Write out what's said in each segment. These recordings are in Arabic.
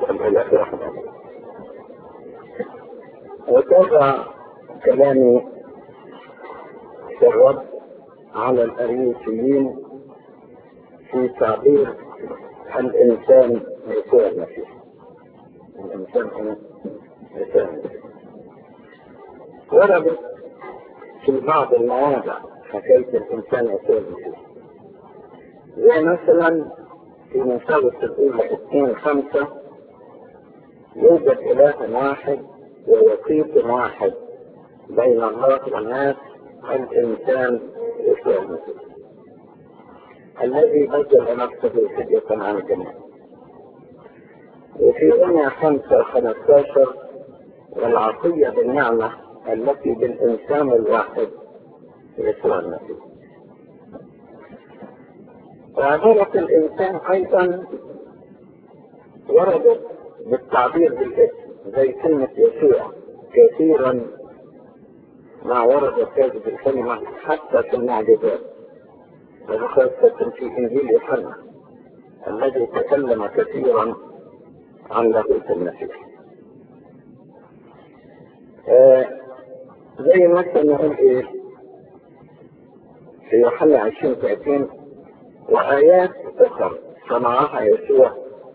الإله رحمه الله. وتابع كلامي في الرد على الأريوسيين في تعبير الإنسان يسوع المسيح. الإنسان هو يسوع المسيح. وردت في بعض المواضع حكاية الإنسان يسوع المسيح، زي مثلا في مساوس الأولى 2:5 يوجد إله واحد ووسيط واحد بين الله والناس، الإنسان يسوع المسيح الذي بذل نفسه فدية عن الجميع. وفي رمية 5:15 والعطية بالنعمة التي بالإنسان الواحد يسوع المسيح. وعبارة الإنسان أيضا وردت بالتعبير بالاسم، زي كلمة يسوع كثيرا ما وردت هذه الكلمة حتى في المعجزات، وخاصة في إنجيل يوحنا الذي تكلم كثيرا عن لاهوت المسيح. زي مثلا نقول ايه في يوحنا 20:30 وآيات أخرى صنعها يسوع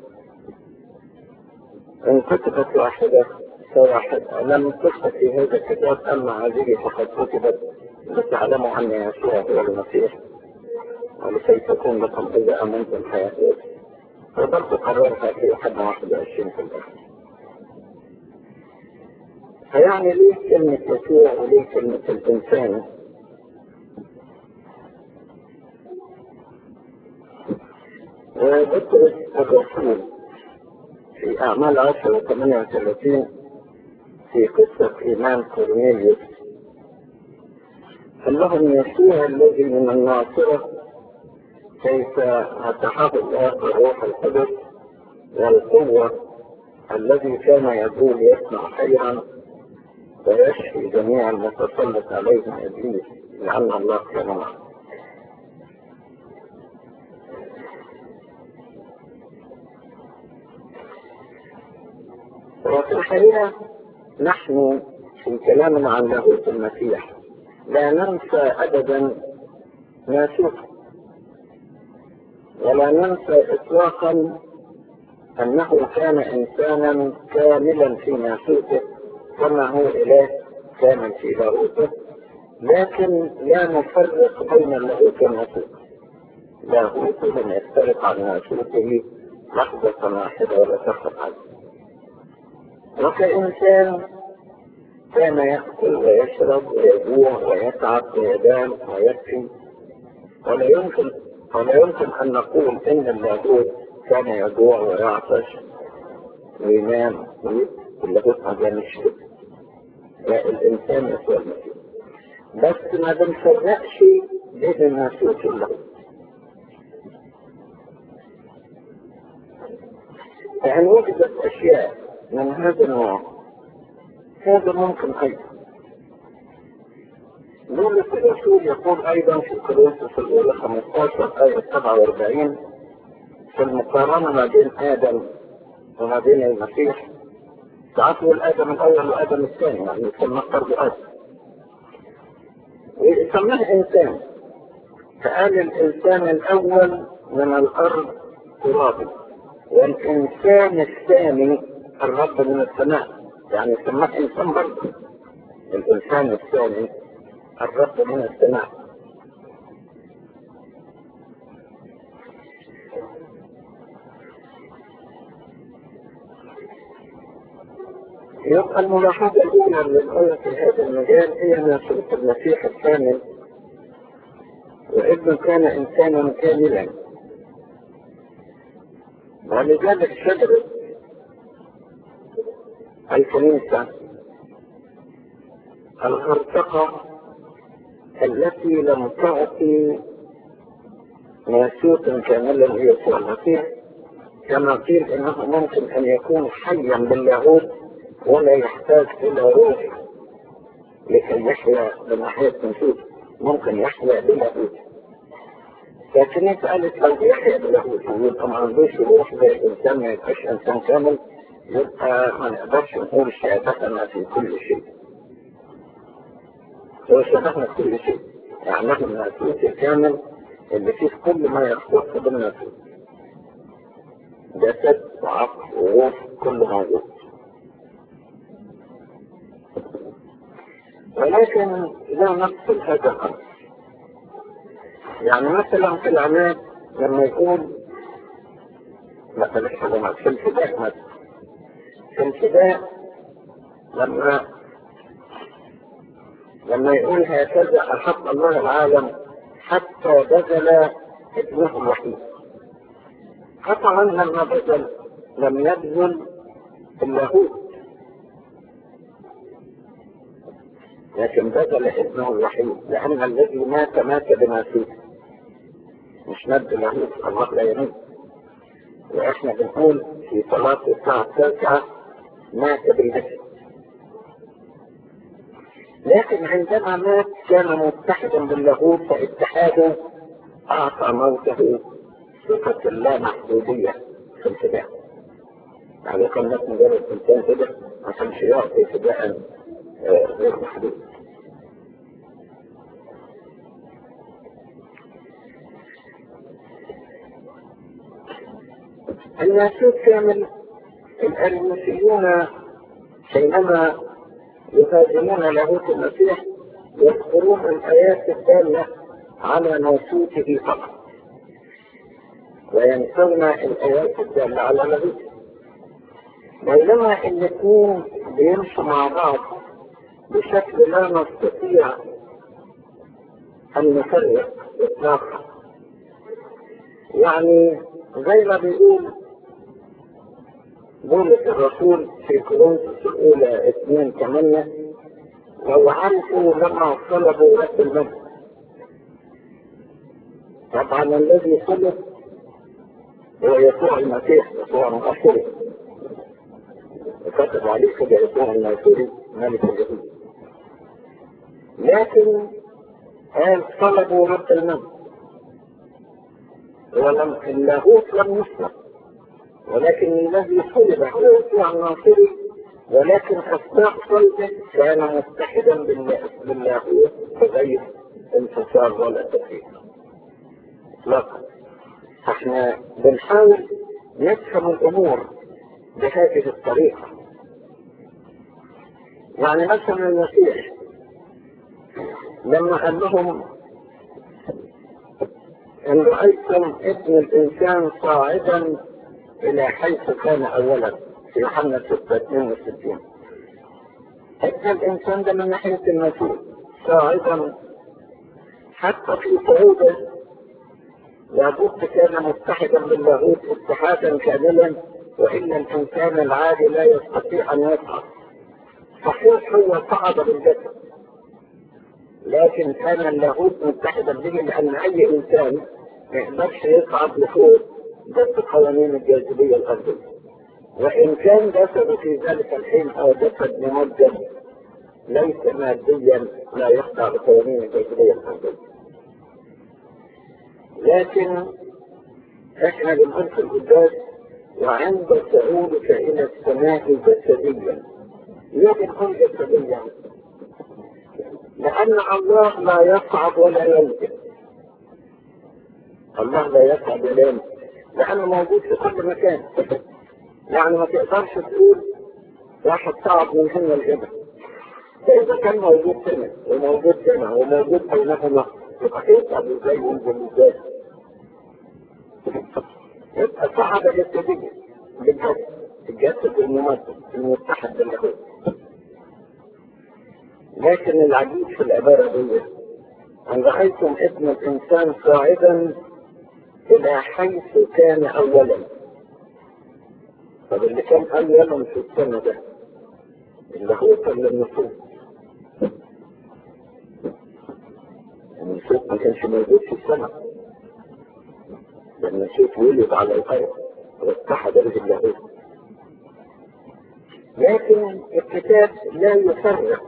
إن كتبت واحدة فواحدة لم تكتب في هذا الكتاب، أما هذه فقد كتبت لتعلموا أن يسوع هو المسيح ولكي تكون لكم إذا أمنتم حياة يسوع. فبرضه قررها في يوحنا 21 في الآخر. فيعني ليه كلمة يسوع وليه كلمة الإنسان؟ وبطرس الرسول في أعمال 10:38 في قصة إيمان كورنيليوس قال لهم يسوع الذي من الناصرة كيف فتحه الله بالروح القدس والقوة الذي كان يقول يصنع خيرا ويشفي جميع المتسلط عليهم إبليس لأن الله كان معه. وفي الحقيقة نحن في كلامنا عن لاهوت المسيح لا ننسى أبدا ناسوته، ولا ننسى إطلاقا أنه كان إنسانا كاملا في ناسوته كما هو إله كامل في لاهوته، لكن لا نفرق بين اللاهوت والناسوت. لاهوته لم يفترق عن ناسوته لحظة واحدة ولا تفرق عنه. وكإنسان كان يأكل ويشرب ويجوع ويتعب ويدام ويبكي، ولا يمكن أن نقول إن اللاهوت كان يجوع ويعطش وينام واللاهوت ما كانش كده. لا، الإنسان يسوع المسيح، بس ما بنفرقش بين الناسوت واللاهوت. يعني وجدت أشياء من هذا النوع، هذا ممكن أيضا. بولس الرسول يقول أيضا في كورنثوس الأولى 15:47 في المقارنة ما بين آدم وما بين المسيح، تعرفوا آدم الأول وآدم الثاني، يعني يسمى فرد آدم ويسميه إنسان. فقال الإنسان الأول من الأرض ترابي، والإنسان الثاني الرب من السماء، يعني سماه إنسان برضه. الإنسان الثاني الرب من السماء. يبقى الملاحظة الأولى للآية في هذا المجال هي ناسوت المسيح الكامل، وابنه كان إنسانا كاملا، ولذلك شجرة الكنيسة الغرفقة التي لم تعطي ناسوتا كاملا هي يسوع المسيح، كما قيل انه ممكن ان يكون حيا باللاهوت ولا يحتاج الى روح لكي يحيا بناحية ناسوت، ممكن يحيا باللاهوت. لكن انت قالت لو يحيا باللاهوت ويبقى ما عندوش روح زي الانسان ما يبقاش انسان كامل، يبقى ما نقدرش نقول شهادتنا في كل شيء. هو شهادتنا في كل شيء، يعني نحن الناسوت الكامل اللي فيه كل ما يختص بالناسوت، جسد وعقل وروح كله موجود. ولكن لا نقصد هذا الأمر. يعني مثلا في العماد لما يقول مثلا في الفداء مثلا، في الفداء لما يقول هكذا أحب الله العالم حتى بذل ابنه الوحيد. قطعا لما بذل لم يبذل اللاهوت، لكن بذل ابنه الوحيد، لأن الذي مات بناسوت، مش مات بلاهوت، الله لا يموت. وإحنا بنقول في صلاة الساعة 9 مات بالجسد، لكن عندما مات كان متحدا باللاهوت، فاتحاده أعطى موته صفة اللامحدودية في الفداء. يعني كان الناس مجرد إنسان كده ما كانش يعطي فداء غير محدود. الناسوت كامل. الأريوسيون حينما يهاجمون لاهوت المسيح يذكرون الآيات الدالة على ناسوته فقط، وينسون الآيات الدالة على لاهوته، بينما الاثنين بيمشوا مع بعض بشكل لا نستطيع أن نفرق إطلاقا. يعني زي ما بيقول بولس الرسول في كورنثوس الأولى 2:8: لو عرفوا لما طلبوا رب المجد. طبعا الذي طلب هو يسوع المسيح، يسوع المسيح، وكتب عليه كده يسوع المسيح ملك اليهود. لكن قال طلبوا رب المجد، ولم اللاهوت لم يسلم، ولكن الذي طلب هو يسوع الناصري، ولكن أثناء صلبه كان متحدا باللاهوت بغير انفصال ولا تفريق اطلاقا. احنا بنحاول نفهم الامور بهذه الطريقه. يعني مثلا المسيح لما قال لهم ان رايتم ابن الانسان صاعدا الى حيث كان اولا في يوحنا 6:62، ابن الانسان ده من ناحيه المسيح صاعدا، حتى في صعوده لابد كان متحدا باللاهوت اتحادا كاملا، وان الانسان العادي لا يستطيع ان يصعد. صحيح هو صعد بالجسد، لكن كان اللاهوت متحدا به، لان اي انسان ما يقدرش يصعد لفوق ضد قوانين الجاذبيه الارضيه، وان كان جسده في ذلك الحين هو جسد ممجد ليس ماديا لا يخضع لقوانين الجاذبيه الارضيه. لكن احنا بنقول في القداس: وعند صعودك الى السماء جسديا. ليه بنقول جسديا؟ لان الله لا يصعد ولا ينزل. الله لا يصعد ولا ينزل لانه موجود في كل مكان. يعني ما تقدرش تقول واحد صعد من هنا لهنا، فاذا كان موجود هنا وموجود هنا وموجود بينهما يبقى يصعد ازاي وينزل ازاي؟ يبقى صعد جسديا بالجسد، الجسد الممثل المتحد باللاهوت. لكن العجيب في العبارة دي: أن رأيتم ابن الإنسان صاعدا إلى حيث كان أولا. طب اللي كان أولا في السنة ده اللاهوت ولا النصوص؟ النصوص ما كانش موجود في السماء، لأن النصوص ولد على الأرض واتحد به اللاهوت. لكن الكتاب لا يفرق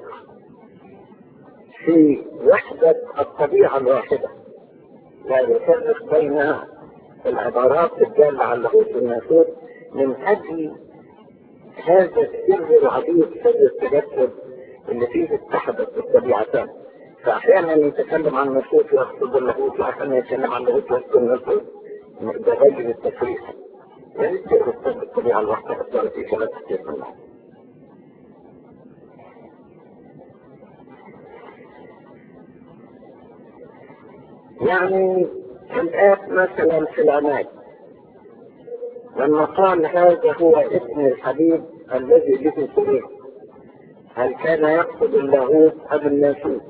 في وحدة الطبيعة الواحدة، لا يفرق بين العبارات الدالة على اللاهوت والناسوت من أجل هذا السر العديد سر التجسد اللي فيه اتحدت الطبيعتان. فأحيانا يتكلم عن النصوص ويقصد اللاهوت، وأحيانا يتكلم عن اللاهوت ويقصد النصوص. ده غير التفريق. يعني يقصد الطبيعة الواحدة أصلا في ثلاث كتير منها. يعني الآب مثلا في العناد لما قال هذا هو ابن الحبيب الذي به سرور، هل كان يقصد اللاهوت أم الناسوت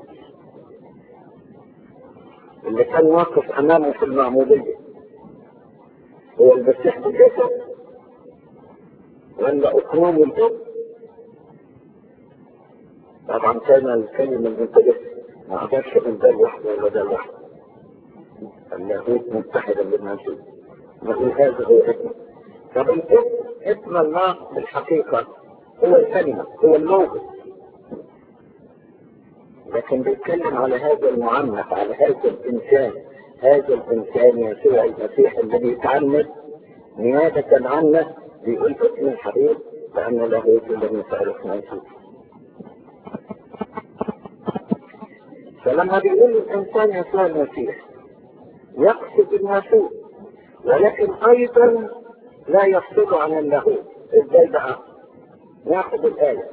اللي كان واقف أمامه في المعمودية؟ هو المسيح بالجسد ولا أقنوم الأب؟ طبعا كان الكلمة المتجسد، ما عادش من ده لوحده ولا ده لوحده، اللاهوت متحدا بالناسوت. نقول هذا هو ابنه. طب الابن ابن الله بالحقيقة هو الكلمة، هو اللوغوس، لكن بيتكلم على هذا المعنف، على هذا الإنسان، هذا الإنسان يسوع المسيح الذي يتعمد نيابة عنه، بيقول ابن الحبيب لأن لاهوت لم يفارق ناسوت. فلما بيقول الإنسان يسوع المسيح يقصد الناسوت، ولكن أيضا لا يفصل عن اللاهوت. ازاي بقى؟ ناخذ الآية: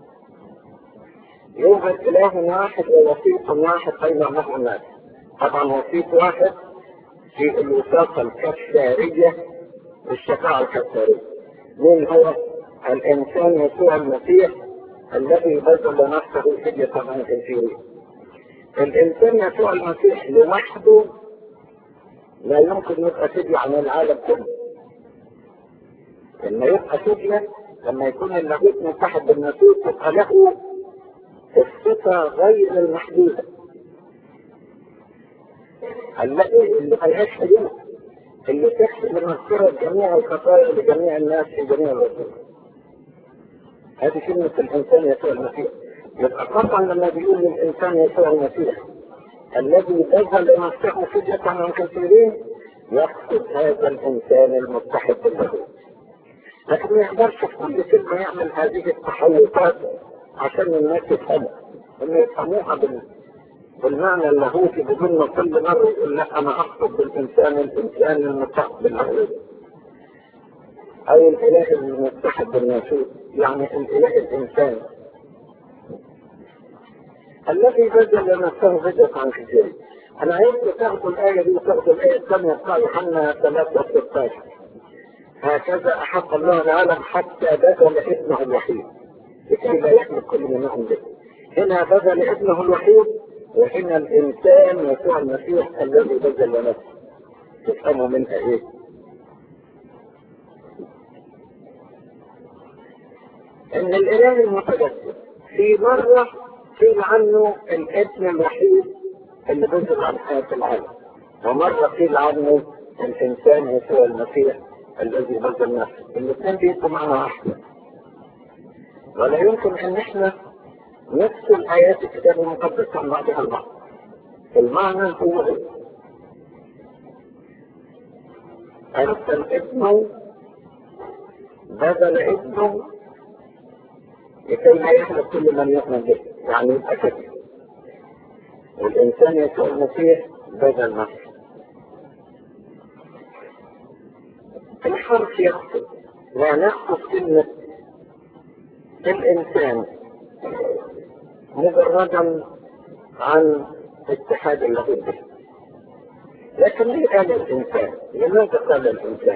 يوجد إله واحد ووسيط واحد بين الله والناس. طبعا وسيط واحد في الوساطة الكفارية، الشفاعة الكفارية. مين هو؟ الإنسان يسوع المسيح الذي بذل نفسه فدية عن الكثيرين. الإنسان يسوع المسيح لوحده لا يمكن يبقى فدية عن العالم كله. لما يبقى فدية، لما يكون اللاهوت متحد بالناسوت، يبقى له الصفة غير المحدودة اللي ملهاش حدود، اللي تحسب مغفرة جميع الخطايا لجميع الناس في جميع الوقت. هذه كلمة الإنسان يسوع المسيح. يبقى طبعا لما بيقول الإنسان يسوع المسيح الذي بذل نفسه فدية عن الكثيرين، يقصد هذا الإنسان المتحد باللاهوت. لكن ما يقدرش في كل كلمة يعمل هذه التحوطات عشان الناس يفهموا، إن يفهموها بالمعنى اللاهوتي، بدون ما كل مرة يقول لا أنا أقصد الإنسان المتحد باللاهوت، أو الإله المتحد بالناسوت، يعني الإله الإنسان الذي بذل نفسه فدية عن كثيرين. أنا عايز تاخدوا الآية دي وتاخدوا الآية الثانية بتاع يوحنا 3:16: هكذا أحب الله العالم حتى بذل ابنه الوحيد لكي لا يهلك كل من يؤمن به. هنا بذل ابنه الوحيد، وهنا الإنسان يسوع المسيح الذي بذل نفسه. تفهموا منها إيه؟ إن الإله المتجسد في مرة قيل عنه الابن الوحيد اللي بذل عن حياة العالم، ومرة قيل عنه الإنسان يسوع المسيح الذي بذل نفسه. الاثنين بيبقوا معنى واحد، ولا يمكن ان احنا نفصل ايات الكتاب المقدس عن بعضها البعض. المعنى هو ارسل ابنه، بذل ابنه لكي لا يهلك كل من يؤمن به، يعني يبقى كده. والانسان يسوع المسيح بذل نفسه. الحرف يقصد، لا نقصد كلمة الإنسان مجردا عن اتحاد اللاهوت به. لكن ليه قال الإنسان؟ لماذا قال الإنسان؟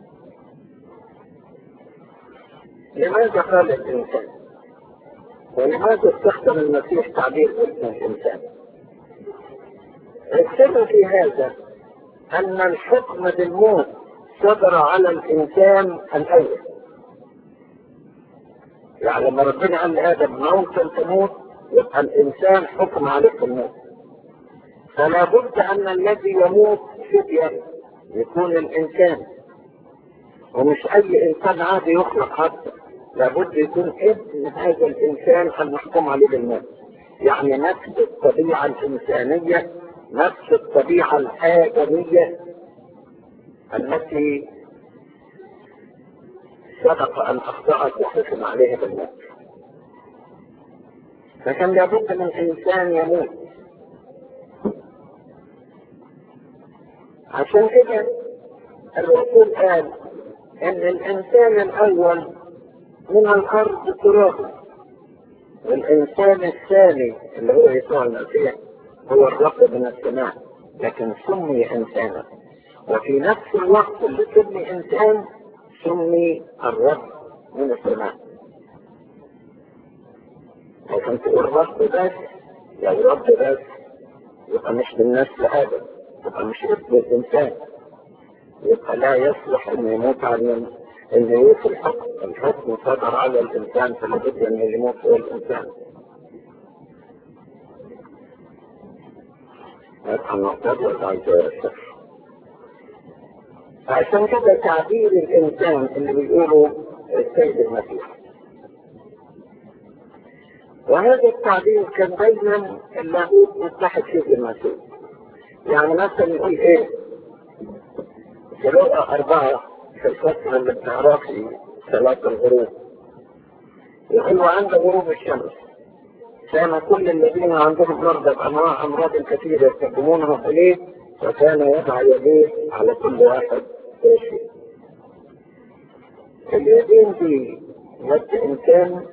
لماذا قال الإنسان؟ ولماذا استخدم المسيح تعبير اسم الإنسان؟ السر في هذا أن الحكم بالموت صدر على الإنسان الأول. يعني لما ربنا قال لآدم موتا تموت، يبقى الإنسان حكم عليه الموت. فلا بد أن الذي يموت فدية يكون الإنسان، ومش أي إنسان عادي يخلق حتى، لابد يكون ابن هذا الإنسان المحكوم عليه بالموت. يعني نفس الطبيعة الإنسانية، نفس الطبيعة الآدمية التي صدق أن أخطأت وحكم عليها بالموت. فكان لابد من إنسان يموت. عشان كده الرسول قال إن الإنسان الأول من الأرض تراب، والإنسان الثاني اللي هو يسوع المسيح هو الرب من السماء، لكن سمي إنسانا. وفي نفس الوقت اللي سمي إنسان سمي الرب من السماء. لكن تقول رب بس، لو رب بس يبقى مش من نسل آدم، يبقى مش ابن الإنسان، يبقى لا يصلح أن يموت عن أن يموت الحكم. الحكم صدر على الإنسان، فلا بد أن يموت هو الإنسان. هذا المعتاد والعيد والسفر. عشان كده تعبير الإنسان اللي بيقولوا السيد المسيح، وهذا التعبير كان دايما اللاهوت متحد فيه المسيح. يعني مثلا يقول ايه في لقا 4 في الفترة اللي بنعرف في صلاة الغروب، يقول عند غروب الشمس كان كل الذين عندهم مرضى بأنواع أمراض كثيرة يقدمونهم إليه، وكان يضع يديه على كل واحد يشفي. اليدين دي يد إنسان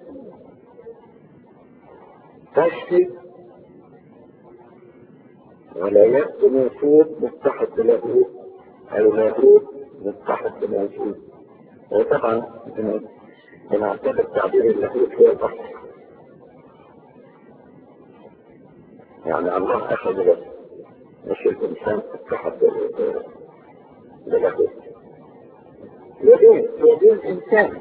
تشفي، ولا يد موجود متحد بلاهوت، أو لاهوت متحد بموجود. وطبعا بنعتبر تعبير اللاهوت هو الأصل، يعني الله أخذ له، مش الإنسان اتحد بلاهوت. يدين إنسان.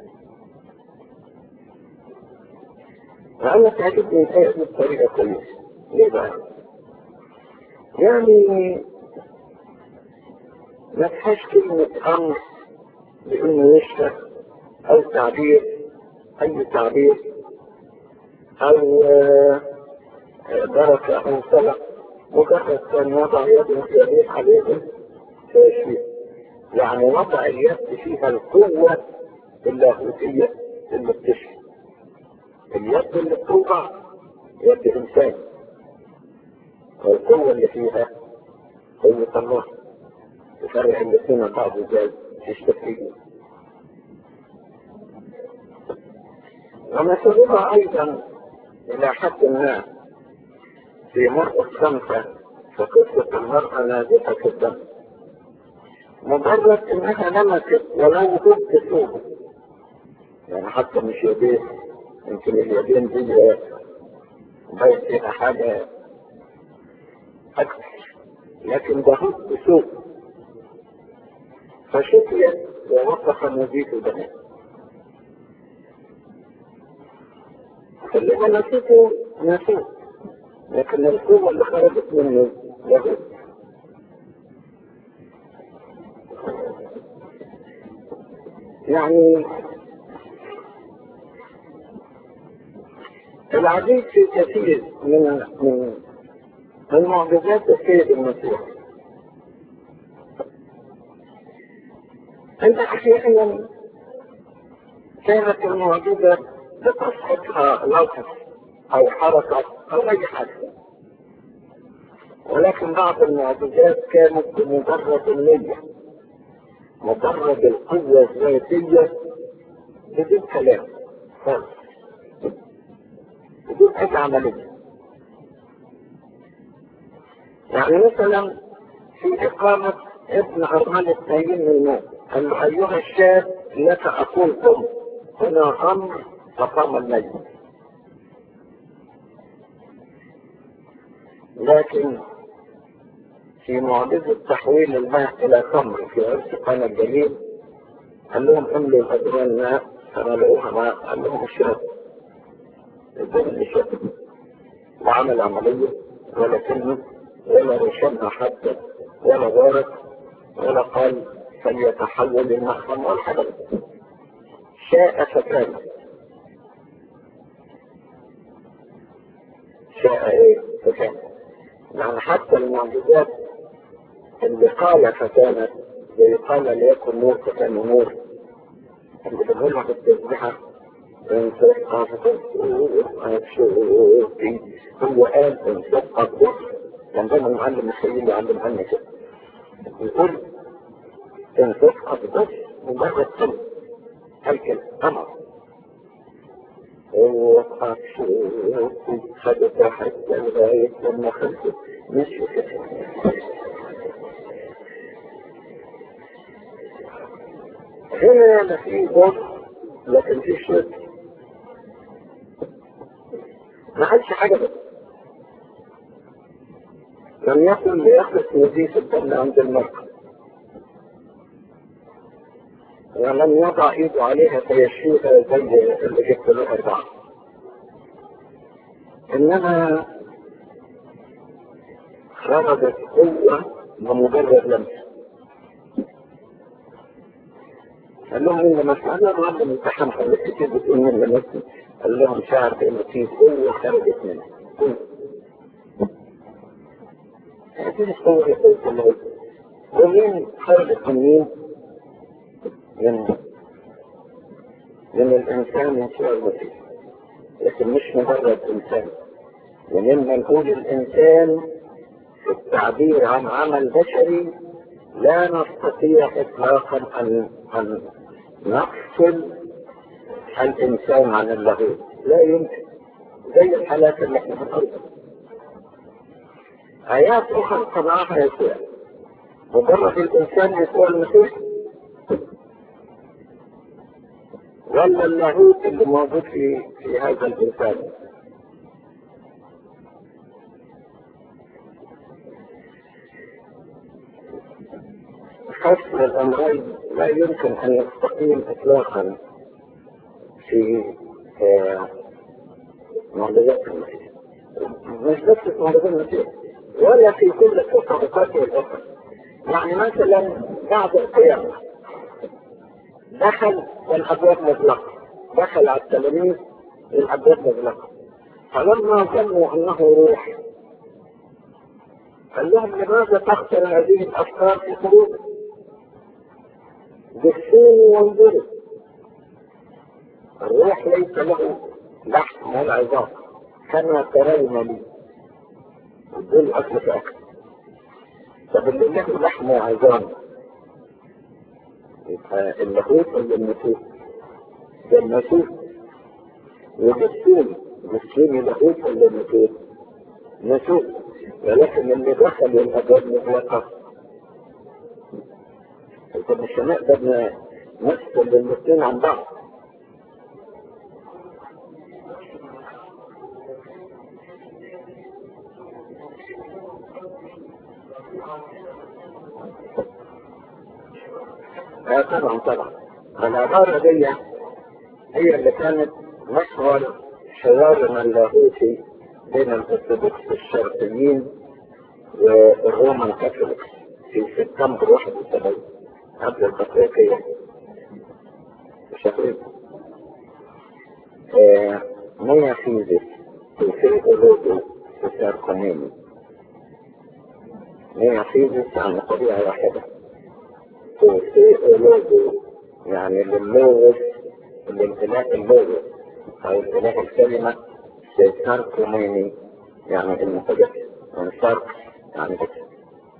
وأنا تعجبني الآية بطريقة كويسة. ليه بقى؟ يعني ما فيهاش كلمة أمر بإنه يشفى، أو تعبير، أي تعبير، أو بركة أو صلاة. مجرد كان وضع يده في يديه عليهم فيشفي. يعني وضع اليد فيها القوة اللاهوتية اللي بتشفي. اليد اللي بتوضع يد إنسان، والقوة اللي فيها قوة الله. تفرق الاثنين بعض ازاي تشتكي. ومثلها أيضا إلى حد ما في مرقس 5 في قصة المرأة نازحة الدم. مجرد إنها لمست ولو ضد ثوبه، يعني حتى مش يديه، يمكن اليدين دي بيت فيها حاجة أكثر، لكن ده ضد ثوبه فشفيت ووقف نزيف دمه. اللي لمسته نسيت، لكن القوة اللي خرجت منه لغت. يعني العديد في كثير من معجزات السيد المسيح. عند أحيانا كانت المعجزة بتصحبها لوحة أو حركة أو أي حاجة، ولكن بعض المعجزات كانت بمجرد النية، مجرد القوة الذاتية بدون كلام خالص، بدون أي عملية. يعني مثلا في إقامة ابن أرملة نايم من الموت، قال له أيها الشاب لك أقول قم، هنا أمر فقام الميت. لكن في معجزة تحويل الماء إلى خمر في عرس قنا الجليل قال لهم املوا الأدران ماء فملؤوها ماء، قال لهم اشربوا، الدم شرب، وعمل عملية ولا كلمة ولا رشمها حتى ولا غارت ولا قال فليتحول الماء خمر ولا حاجة. شاء فكان. شاء ايه فكان. يعني حتى المعجزات اللي قال فكانت، زي قال ليكن نور فكان نور، اللي بنقولها في التسبيحة انفق الضر، هو قال انفق الضر، كان دايما المعلم السيد يعلم عنا كده، يقول انفق الضر مجرد كلمة، قال كده أمر وقف خدت حتى لغاية لما خلصت مش كده. هنا لا في ضر لكن في شرك، ما عادش حاجة بس لم يكن ليخلص نزيف الدم عند المرأة ولم يضع ايده عليها فيشفيها زي اللي جبت له 4، انما خرجت قوة بمجرد لمسة. قال لهم ان مسألة معلم الامتحان خلت كتير بتقول من لمسة، قال لهم شعر بان في قوة خرجت منها. هذه القوة الله، ومين خرجت من مين؟ من الانسان يسوع المسيح، لكن مش مجرد انسان. ولما نقول الانسان في التعبير عن عمل بشري لا نستطيع اطلاقا ان نفصل الانسان عن اللاهوت، لا يمكن، زي الحالات اللي احنا بنقولها. ايات اخرى طبعها يسوع، مجرد الانسان يسوع المسيح ولا اللاهوت اللي موجود في هذا الانسان. فصل الامرين لا يمكن ان يستقيم اطلاقا في معجزات المسيح، مش بس في معجزات المسيح ولا في كل التصرفات الاخرى. يعني مثلا بعد القيامة دخل الابواب مغلقة، دخل على التلاميذ الابواب مغلقة، فلما ظنوا انه روح قال لهم لماذا تخسر هذه الافكار في قلوبكم؟ بصوا وانظروا، الروح ليس له لحم ولا عظام كما ترون لي، دول اكل في اكل. طب اللي له لحم وعظام يبقى اللاهوت ولا الناسوت؟ ده الناسوت. وبالسين اللاهوت ولا الناسوت؟ ناسوت. ولكن اللي دخل الابواب مغلقه، انت مش هنقدر نفصل الاثنين عن بعض. طبعا العبارة دي هي اللي كانت محور حوارنا اللاهوتي بين الارثوذكس الشرقيين والرومان كاثوليك في سبتمبر 71 قبل البطريركية بشهرين. ميا فيزيس في أولوجو في ساركونيني، ميا فيزيس عن طبيعة واحدة، وفي أولوجو يعني لللوغوس، الامتلاك اللوغوس أو امتلاك الكلمة، في ساركونيني يعني المتجسد، يعني سارك يعني جسد.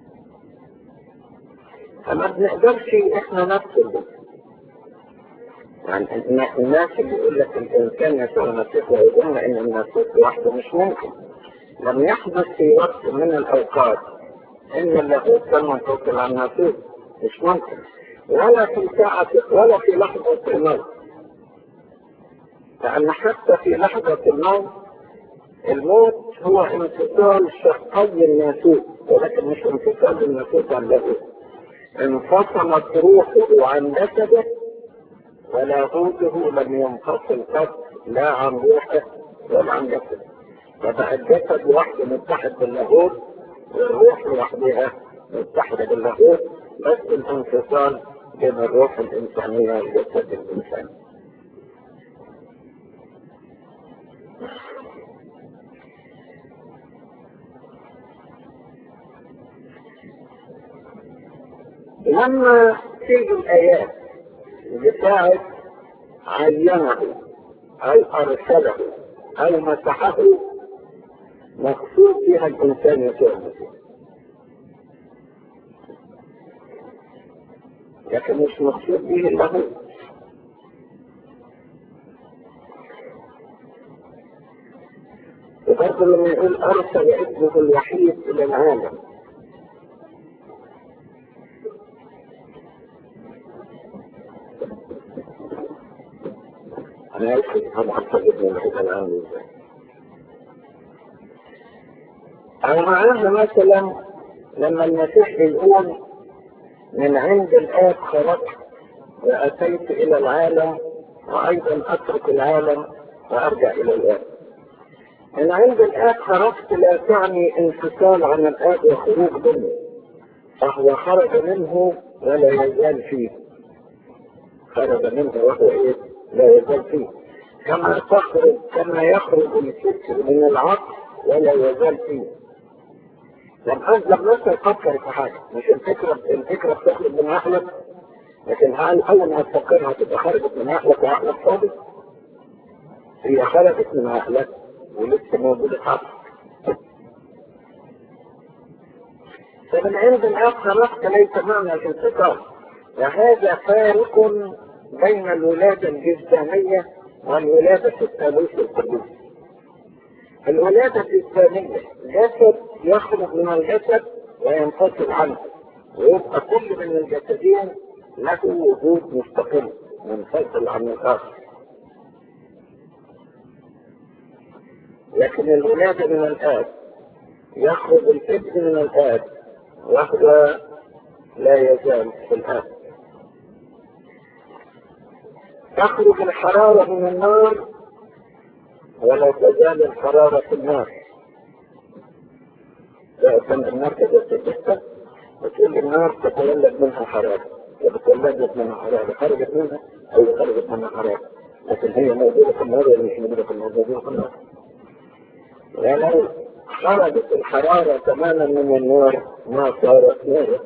فما بنقدرش احنا نفصل ده. يعني الناس اللي يقول لك الانسان يسوع المسيح ويقولون ان الناسوت لوحده مش ممكن. لم يحدث في وقت من الاوقات ان اللاهوت كان منفصل عن الناسوت، مش ممكن، ولا في ساعة ولا في لحظة الموت. لأن حتى في لحظة الموت هو انفصال شقي الناسوت، ولكن مش انفصال الناسوت عن اللاهوت. انفصلت روحه عن جسده ولاهوته لم ينفصل قط، لا عن روحه ولا عن جسده. فبقى الجسد لوحده متحد باللاهوت والروح لوحدها متحدة باللاهوت، بس الانفصال بين الروح الإنسانية والجسد الإنساني. لما تيجي الآيات بتاعت عينه أو أرسله أو مسحه مقصود بها الإنسان يسوع المسيح، لكن مش مقصود به اللاهوت. وبرضه لما يقول أرسل ابنه الوحيد إلى العالم، أنا أعرف أنا أرسل ابنه الوحيد إلى العالم إزاي؟ أو معناها مثلا لما المسيح يقول من عند الآب خرجت وأتيت إلى العالم وأيضا أترك العالم وأرجع إلى الآب. من عند الآب خرجت لا تعني انفصال عن الآب وخروج منه، فهو خرج منه ولا يزال فيه، خرج منه وهو إيه؟ لا يزال فيه، كما يخرج الفكر من العقل ولا يزال فيه. لما الناس تفكر في حاجة، مش الفكرة بتخرج من عقلك، لكن هل أول ما تفكرها تبقى خرجت من عقلك وعقلك فاضي؟ هي خرجت من عقلك ولسه موجودة في عقلك. فمن عند الآب خرجت ليس معنى في الفكرة، وهذا فارق بين الولادة الجسدانية والولادة الثالوث القدوس. الولادة الجسدانية جسد يخرج من الجسد وينفصل عنه، ويبقى كل من الجسدين له وجود مستقل منفصل عن الآخر. لكن الولادة من الآب يخرج الابن من الآب وهو لا يزال في الآب. تخرج الحرارة من النار ولا تزال الحرارة في النار. لأن النار تتجسد وكل النار تتولد منها حرارة، وتتولد منها حرارة، خرجت منها أو خرجت منها حرارة، لكن هي موجودة في النار ولا مش موجودة في النار؟ موجودة في النار. ولو خرجت الحرارة تماما من النار ما صارت نار.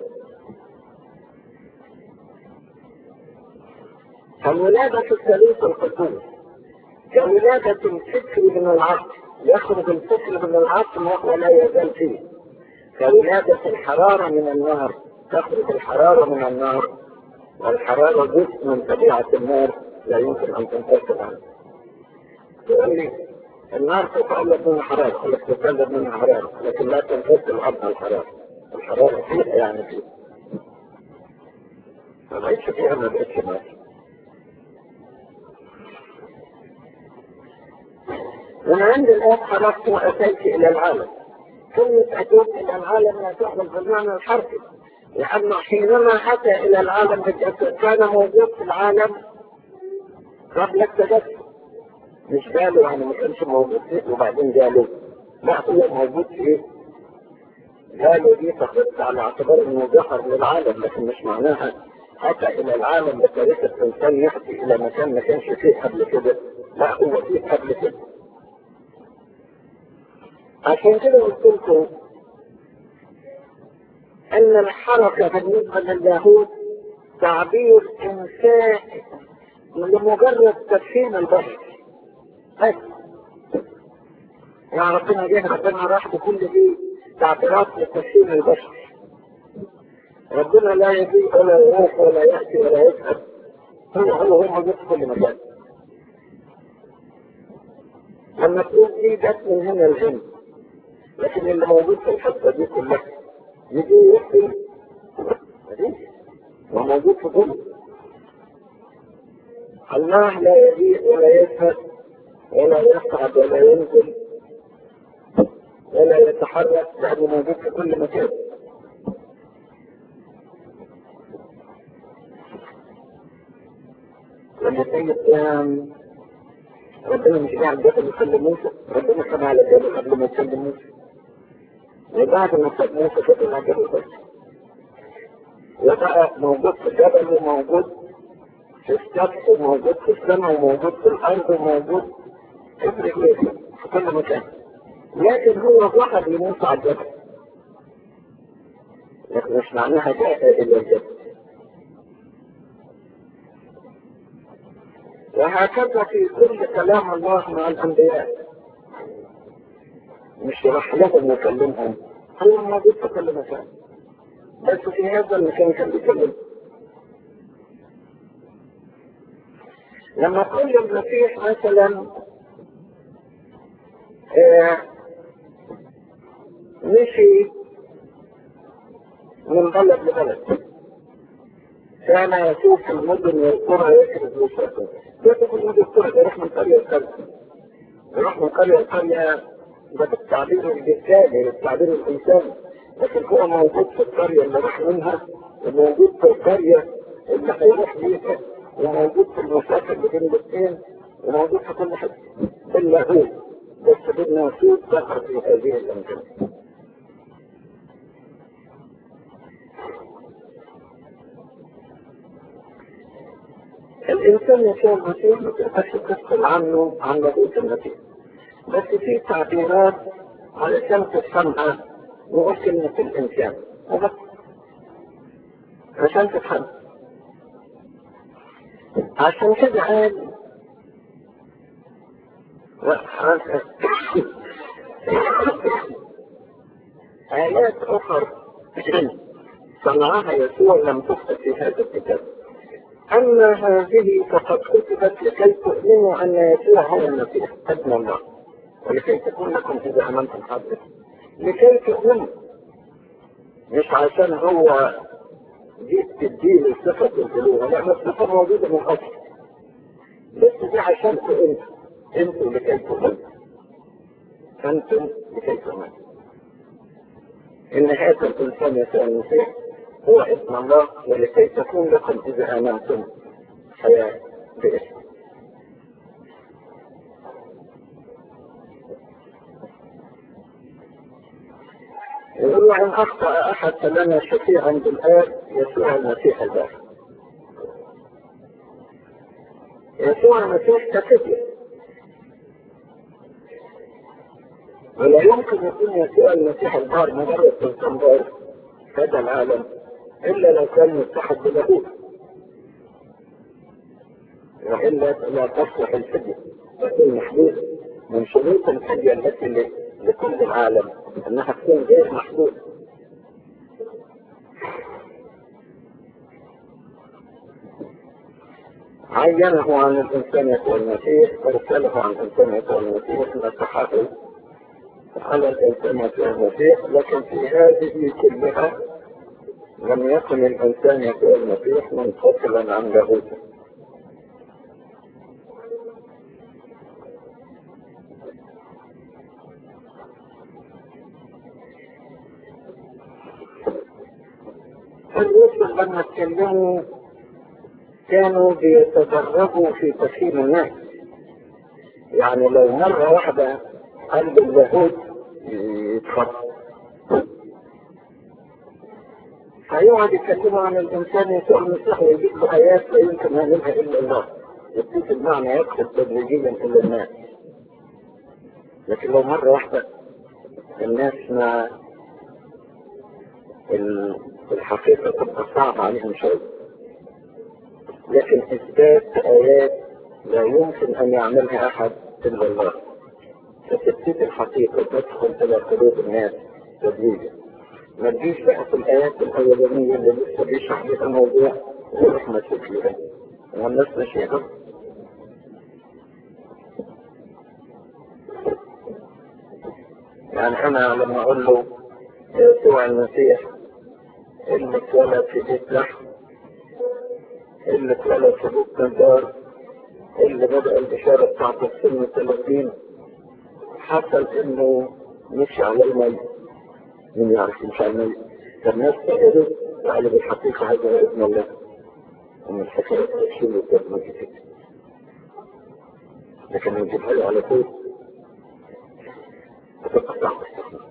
الولادة في الثالوث القدوس كولادة الفكر من العقل، يخرج الفكر من العقل وهو لا يزال فيه. كولادة الحرارة من النار، تخرج الحرارة من النار، والحرارة جزء من طبيعة النار لا يمكن أن تنفصل عنه. تقول لي النار تتولد منها حرارة، ولا تتولد منها حرارة، لكن لا تنفصل عنها الحرارة. الحرارة فيها يعني فيها، ما بقتش فيها ما بقتش ماشي. من عند الآب خرجت وأتيت إلى العالم. كلمة أتيت إلى العالم لا تحمل بالمعنى الحرفي، لأنه حينما أتى إلى العالم بالجسد كان موجود في العالم قبل التجسد، مش قالوا يعني ما كانش موجود فيه وبعدين قالوا، لا هو موجود فيه. قالوا دي تخص على اعتبار انه ظهر للعالم، لكن مش معناها أتى إلى العالم بطريقة الإنسان يأتي إلى مكان ما كانش فيه قبل كده، لا هو فيه قبل كده. عشان كده قلت لكم أن الحركة بالنسبة لللاهوت تعبير إنساني لمجرد تفهيم البشر بس. يعني ربنا راح بكل دي تعبيرات لتفهيم البشر. ربنا لا يجيء ولا يروح ولا يأتي ولا يذهب، هو موجود في كل مكان. لما تقول دي جت من هنا لهنا، لكن اللي موجود في الحته دي كلها يجي يحكي وموجود في كله. الله لا يجيء ولا يذهب ولا يصعد ولا ينزل ولا يتحرك، لأنه موجود في كل مكان. لما تيجي القيام ربنا مش قاعد جبل يكلم موسى، ربنا كان على جبل قبل ما يكلم موسى، وبعد ما ساب موسى كان على جبل بس، وبقى موجود في الجبل وموجود في السقف وموجود في السماء وموجود في الأرض وموجود في كل مكان. لكن هو ظهر لموسى على الجبل، لكن مش معناها جاء إلى الجبل. وهكذا في كل كلام الله مع الأنبياء، مش يروح لهم ويكلمهم، هو موجود في كل مكان، بس في هذا المكان كان بيكلم. لما قال المسيح مثلا مشي من بلد لبلد، كان يشوف المدن والقرى يكرز وشاكل، يشوف المدن والقرى يروح من قرية لقرية، يروح من قرية لقرية، ده بالتعبير الجسدي بالتعبير الإنساني، لكن هو موجود في القرية اللي راح منها، وموجود في القرية اللي هيروح فيها، وموجود في المسافة اللي بين الاثنين، وموجود في كل حتة إلا هو، بس بالناسوس دخل في هذه الأمكنة. الإنسان يسوع المسيح ما تقدرش تفصل عنه عن لاهوت المسيح، بس في تعبيرات علشان تفهمها نقول كلمة الإنسان وبس عشان تفهم. عشان كده قال آيات أخرى صنعها يسوع لم تكتب في هذا الكتاب، أما هذه فقد كتبت لكي تؤمنوا أن يسوع هو المسيح ابن الله، ولكي تكون لكم إذا أمنتم حدث، لكي تؤمنوا، مش عشان هو دي تديله صفة الألوهة، لأن الصفة موجودة من أصل، بس دي عشان تؤمنوا، أنتم لكي تؤمنوا، أنتم لكي تؤمنوا إن هذا الإنسان يسوع المسيح هو ابن الله، ولكي تكون لكم إذا آمنتم حياة باسمه. يقول عن أخطأ أحد فلنا شفيعا بالآب يسوع المسيح البار. يسوع المسيح كفدية، ولا يمكن يكون يسوع المسيح البار مجرد تنبار هذا العالم إلا لو كان متحد بلاهوت، وإلا لا تصلح الفدية، تكون محدودة من شروط الفدية التي لكل العالم أنها تكون غير محدودة. عينه عن الإنسان يسوع المسيح، أرسله عن الإنسان يسوع المسيح، مسحه على الإنسان يسوع المسيح، لكن في هذه كلها لم يكن الإنسان يسوع المسيح منفصلا عن لاهوته. الرسل لما اتكلموا كانوا بيتدربوا في تفهيم الناس، يعني لو مرة واحدة قلب اللاهوت يتخطى هيقعد يتكلموا عن الإنسان يسوع المسيح ويجيب له آيات لا يمكن يعملها إلا الله، يديك المعنى يدخل تدريجيا إلى الناس. لكن لو مرة واحدة الناس ما الحقيقة تبقى صعبة عليهم شوية، لكن إثبات آيات لا يمكن أن يعملها أحد إلا الله، فتبتدي الحقيقة تدخل إلى قلوب الناس تدريجيا. ما تجيش بقى في الآيات الأولانية اللي لسه بيشرح لها الموضوع وروح ماشي فيها والناس ماشيها. يعني أنا لما أقول له يسوع المسيح اللي اتولد في بيت لحم، اللي اتولد في بيت نجار، اللي بدأ البشارة بتاعت السن 30 حصل إنه مشي على الميت، من يعرف مش على الميت، فالناس تقدر وقالوا بالحقيقة هذا ابن الله، ومن الحكاية تشيل وتبنى كتير، لكن نجيبها له على طول وتبقى صعبة التحمل.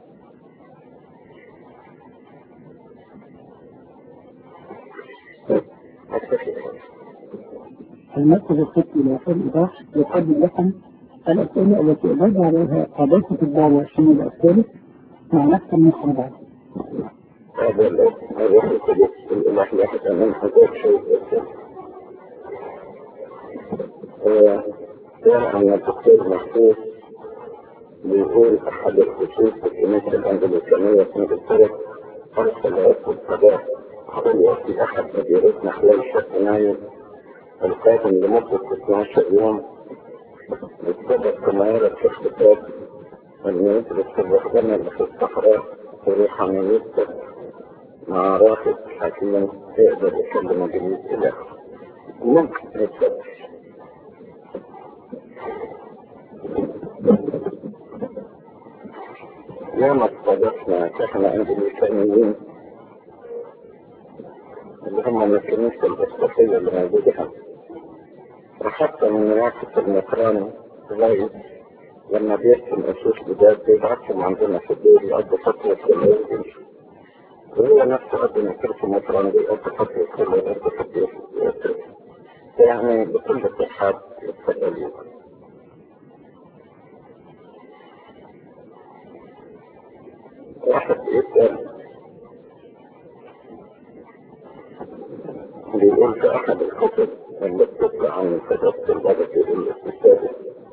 المركز الخطي لوحيد الإيضاح يقدم لكم الأسئلة التي أجاب عليها قضية الدعوة الشمال الثالث مع نفس المحاضرة. هذا الروح القدس الإله يحب أن ينحضر شيء كان أن الدكتور محفوظ بيقول أحد الخصوص في الكنيسة الأنجليكانية في إنجلترا أرسل رئيس القضاء عشان يأتي أحد مديرتنا خلال شهر يناير القادم لمدة 12 يوم بسبب كما يرد في الكتاب أن يدرس في الرهبنة اللي في الصحراء وروحانيته مع راحة حكيم يقدر يكلم الجديد إلى ممكن يتفتش. ياما استضفنا كهنة أمريكانيين اللي هم من الكنيسة الأسقفية اللي موجودة هنا، وحتى من رئاسة المقران لغاية لما بيرسم أسوس جداد بيبعتهم عندنا في الدور يقضي فترة كل وهو نفسه قد ما كرسي مقران بيقضي فترة كل يقضي فترة يعني بكل الصحات يتفضلوا. واحد يسأل بيقول في أحد الكتب اللي بتطلع عن التدخل البلدي للاقتصاد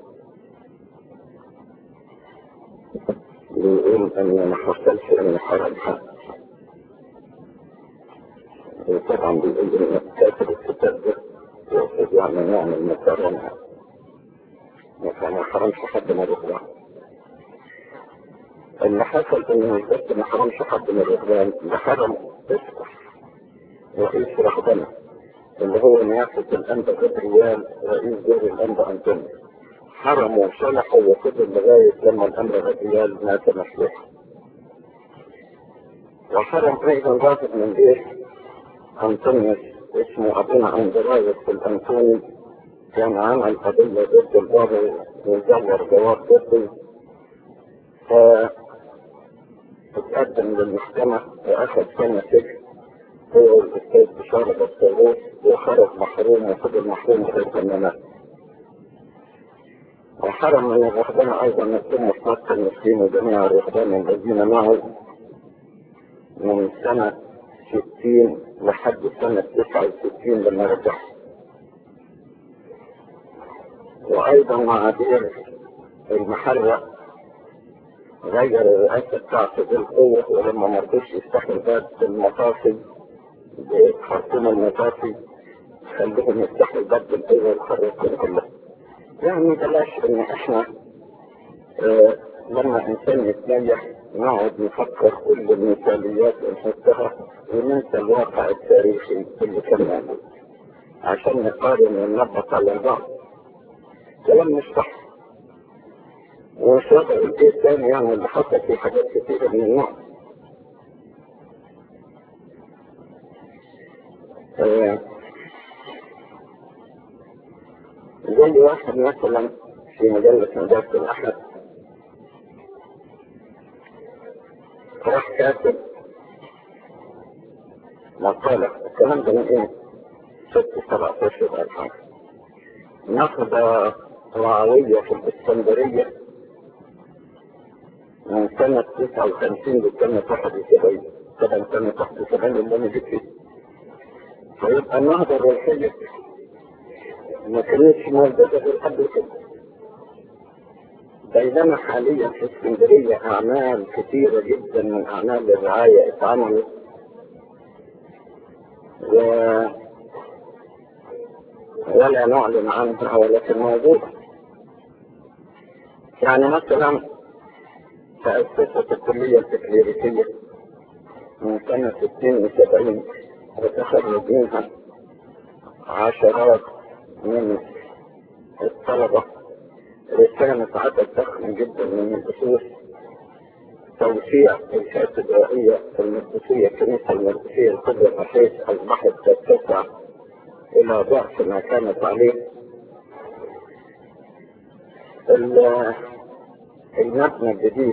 بيقول أن ما حصلش أن حرم حد، وطبعا بيقول أن كاتب الكتاب ده يقصد يعني نعمل مقارنة ما حرمش حد من الرهبان. اللي حصل أنه الكتاب ما حرمش حد من الرهبان، اللي حرم اسقف رئيس رهبنة اللي هو نيافة الأنبا غبريال رئيس دير الأنبا أنطونيوس، حرموا وصلحوا وفضل لغاية لما الأنبا غبريال مات مسلوحا. وحرم أيضا راجل من دير أنطونيوس اسمه أبونا أندرايس الأنطوني، كان عمل قضية ضد البابا وزور جواب ضده، فتقدم للمحكمة وأخذ سنة سجن هو الأستاذ بشارة بالطاغوت، وخرج محروم وفضل محروم لغاية ما مات. وحرم من الرهبنة أيضا يتم إطلاق المسلمين وجميع الرهبان الذين معه من سنة 60 لحد سنة 69 لما رجع. وأيضا مع دير المحرق غير الرئاسة بتاعته بالقوة، ولما مرضوش يفتحوا الباب بالمطافي بخرطوم المطافي خليهم يفتحوا الباب بالقوة ويخرجوا كلهم. يعني بلاش ان احنا لما انسان يتنيح نقعد نفكر كل المثاليات ونحطها وننسى الواقع التاريخي اللي كان موجود عشان نقارن وننبط على البعض. كلام مش صح. وشغل البيت الثاني يعني اللي حصل فيه حاجات كتيرة من النوع. زي واحد مثلا في مجلة مدارس الأحد راح كاتب مقالة، الكلام ده من ايه؟ 17 أرقام. نقد رعوية في الإسكندرية من سنة 59 لسنة 71، طبعا سنة 71 اللي أنا جيت فيه. فيبقى النهضة الروحية ما كانتش موجودة غير قبل كده. بينما حاليا في اسكندرية أعمال كثيرة جدا من أعمال الرعاية اتعملت ولا نعلن عنها ولكن موجودة. يعني مثلا تأسست الكلية التكليريكية من سنة 72 وتخرج منها عشرات من الطلبة، وكانت عدد ضخم جدا من الأسس توسيع الكاتدرائية المقدسية الكنيسة المقدسية الكبرى بحيث أصبحت تتسع إلى ضعف ما كانت عليه. المبنى الجديد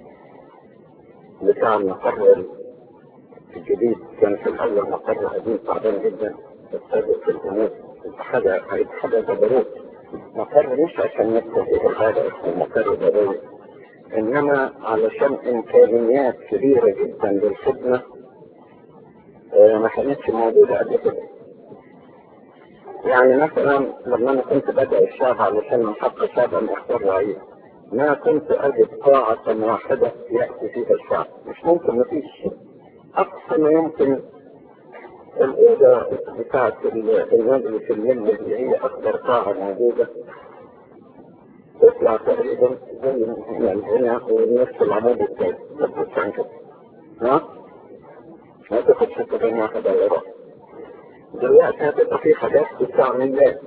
بتاع المقر الجديد كان في الأول مقر قديم تعبان جدا، ابتدت في الأمور حاجة جبروت. مقر مش عشان يدخل في هذا اسمه مقر ضروري، إنما علشان إمكانيات كبيرة جدا للخدمة ما كانتش موجودة قبل كده. يعني مثلا لما انا كنت بدأ الشعب علشان نحط شعبا يختار رئيس، ما كنت اجد قاعة واحدة يأتي فيها الشعب، مش ممكن، مفيش. اقصى ما يمكن الأوضة بتاعت المجلس الملي اللي هي أكبر قاعة موجودة تطلع تقريبا زي من هنا ونفس العمود الثاني، بس عن كده. ها؟ ما تاخدش كده واحد على رأس. دلوقتي هتبقى في حاجات بتاع مليات.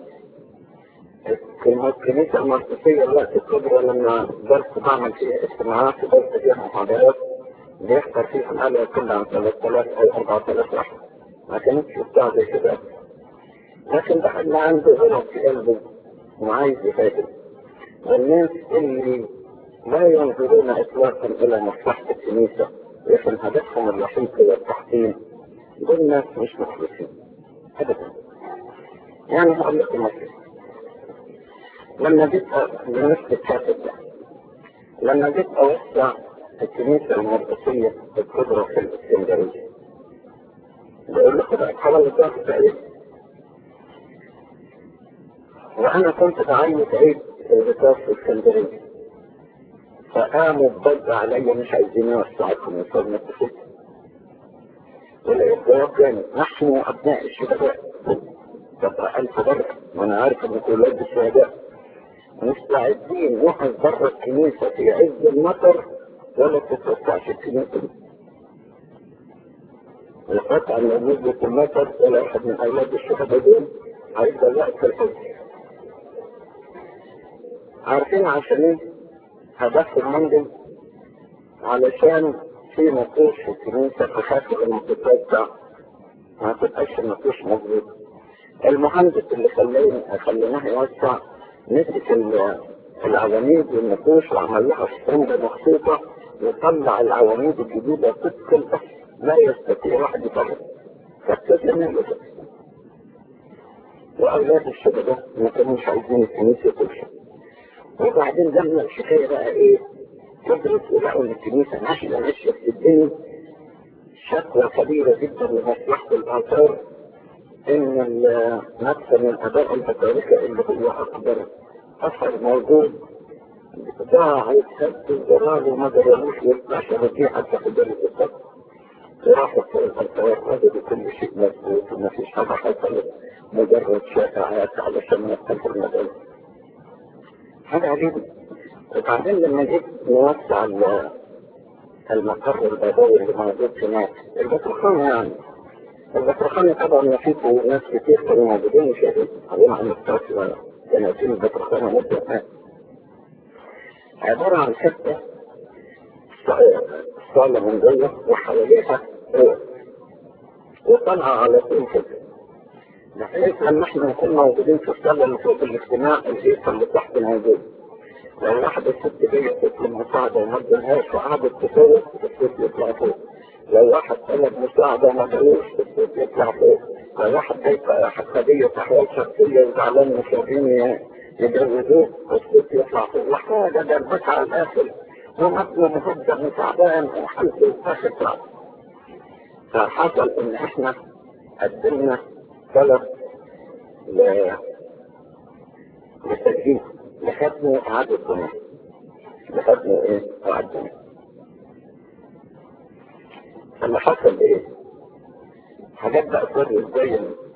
الكنيسة المركزية دلوقتي الكبرى لما درس بعمل فيها اجتماعات ودرس فيها محاضرات بيحضر فيها الحالة كلها عن 3000 أو 4000 واحد. ما كانتش بتاع زي كده. لكن ده اللي عنده غلط في قلبه وعايز يفادي. والناس اللي لا ينظرون اطلاقا الى مصلحة الكنيسة لكن هدفهم الوحيد هو التحكيم، دول ناس مش مخلصين ابدا. يعني هقول لكم مثلا لما جيت لنفس الكاتب ده، لما جيت اوسع الكنيسة المرقسية الكبرى في الاسكندرية، بقول لكم بقى حوالي ضغط تقريبا، وانا كنت بعين عيد الرصاص في اسكندرية، فقاموا بضد علي مش عايزين يوسعكم وصلنا الكتب. ولقيت جواب جامد: نحن ابناء الشهداء. تبقى 1000 برة، وانا عارف ان ولاد الشهداء مستعدين نحن بره الكنيسة في عز المطر ولا تتوسعش الكنيسة. القطع من نزلة المطر ولا احد من اولاد الشهداء دول هيبقى وقت الحج. عارفين عشان ايه؟ هدف المنزل علشان في نقوش في الكنيسة تخاف المتوسع ما تبقاش النقوش مظبوط. المهندس اللي خليناه يوسع مسك العواميد والنقوش وعمل لها اسطمبة مخطوطة وطلع العواميد الجديدة طبق الأصل، لا يستطيع واحد يطلع. فابتدى منه كده. وأولاد الشباب ما كانوش عايزين الكنيسة تمشي. وبعدين لما الحكاية بقى إيه؟ كبرت ولقوا إن الكنيسة ماشية في الدنيا، شكوى كبيرة جدا لمصلحة الآثار إن مثلا الآباء الكاثوليكية اللي هو أكبر أثر موجود ضاع واتسد الجرال وما جرالوش يتناشر فيه حتى في دار الإسلام. راحت الآثار وجدوا كل شيء مظبوط وما فيش حاجة حصلت، مجرد شائعات علشان نفتح المدارس. حاجة عجيبة. وبعدين لما جيت نوسع المقر البابوي اللي موجود هناك، البطرخانة يعني البطرخانة طبعا يفيكوا ناس كتير كانوا موجودين وشاهدين عليهم عن التوسع سنتين. البطرخانة مدة عبارة عن حتة صالة من جوه وحواليها وطلعة على طول كده، بحيث ان احنا نكون موجودين في الصالة اللي فوق الاجتماع الهيكل اللي تحت موجود. لو واحدة الست دي تطلب مساعدة وما ادالهاش وقعدت تصوت الست يطلع فوق. لو واحد طلب مساعدة وما ادالوش الست يطلع فوق. لو واحد جايب حسابية تحويل شخصية وزعلان مش راضيين يجوزوه الست يطلع فوق. وحاجة دربت على الآخر ومبنى مهدى مساعدان وحلقه آخر طلع. فحصل إن إحنا قدمنا طلب لتجهيز لخدمه إعادة بناء. لخدمه إيه؟ إعادة بناء. اللي حصل إيه؟ حاجات بقى تقول إزاي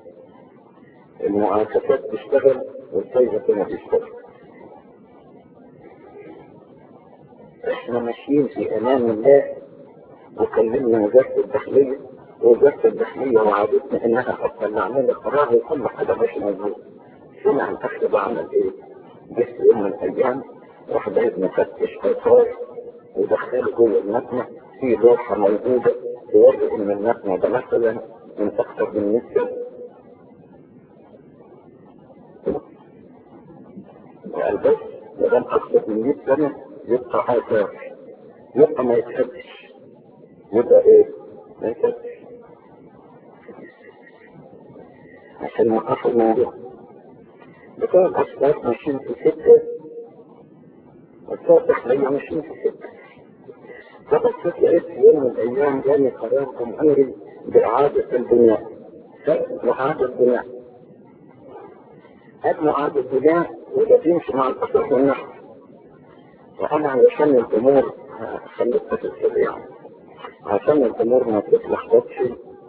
المؤسسات تشتغل وإزاي ما تشتغل. إحنا ماشيين في أمان الله وكلمنا وزارة الداخلية، ووزارة الداخلية وعدتنا إنها حتى نعمل قرار وكل حاجة مش موجود. فينا عن أخذ عمل إيه؟ جه يوم من الأيام واحد عايز مفتش آثار ودخله جوه المبنى في لوحة موجودة توري إن المبنى ده مثلا من أكثر من 100 سنة. وقال بس ما دام أكثر من 100 سنة يبقى آثار، يبقى ما يتهدش. يبقى إيه؟ ما يتهدش. عشان نوقف الموضوع. بتوع الأسباب ماشيين في سكة وبتوع الداخلية ماشيين في سكة. فبس لقيت في يوم من الأيام جاني قرار جمهوري بإعادة البناء. وإعادة البناء أبنوا عهد البناء وده بيمشي مع الأصح والنحو. وأنا علشان الأمور خليتها في السريع، عشان الأمور ما تتلخبطش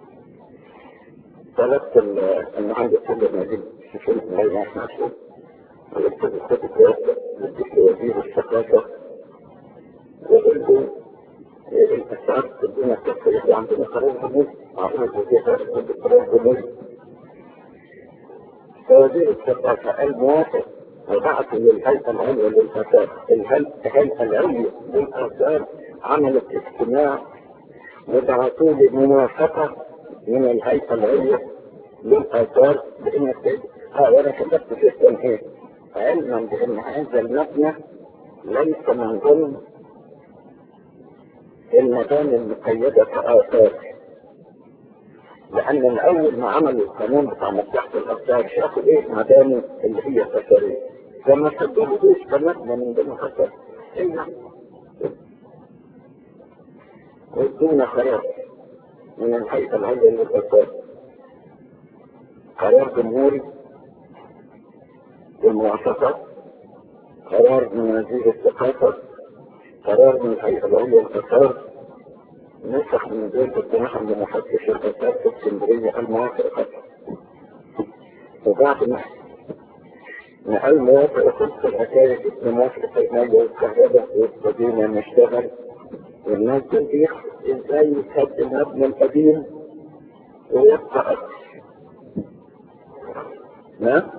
طلبت المهندس كل نجيب شفيل ملايين أحمد شوف ولكتب الكتب كويسة لديك وزير الثقافة وقلت الأسعاد تدينا التصريح عندنا قرار جميل معقول وزير قرار جميل. وزير الثقافة قال موافق وبعث للهيئة العليا للآثار. الهيئة العليا للآثار عملت اجتماع وبعثوا لي موافقة من الهيئة العليا للآثار بأن وأنا كتبت في التنهيد علما بأن هذا المبنى ليس من ضمن المباني المقيدة كآثار، لأن الأول ما عملوا القانون بتاع مصلحة الآثار شافوا إيه مباني اللي هي أثرية، فما سجلوش كمبنى من ضمن الآثار. وادونا قرار من الهيئة العليا للآثار، قرار جمهوري بالمواصفات، قرار من وزير الثقافة، قرار من الهيئة العليا للآثار، نسخ من دولة الجناح لمحدث الآثار في اسكندرية الموافقة. وبعد ما نقل موافقة خلص الحكاية بموافقة المية والكهرباء وابتدينا نشتغل، والناس دي ازاي يتهد المبنى القديم ويبقى أكثر. نعم؟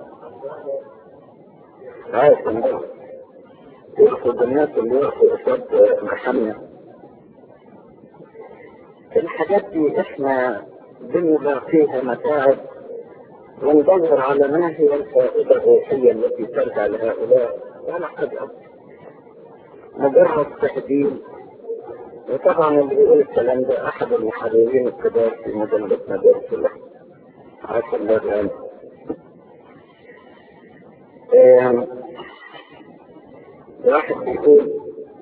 عارف الناس الخدمات اللي يأخذ قصاد محمد الحاجات دي احنا بنبقى فيها متاعب وندور على ما هي الفائدة الروحية التي ترجع لهؤلاء ولا قد مجرد تهديد. وطبعا اللي بيقول الكلام ده أحد المحررين الكبار في مجلة مدارس الله عاش الله الآن. واحد بيقول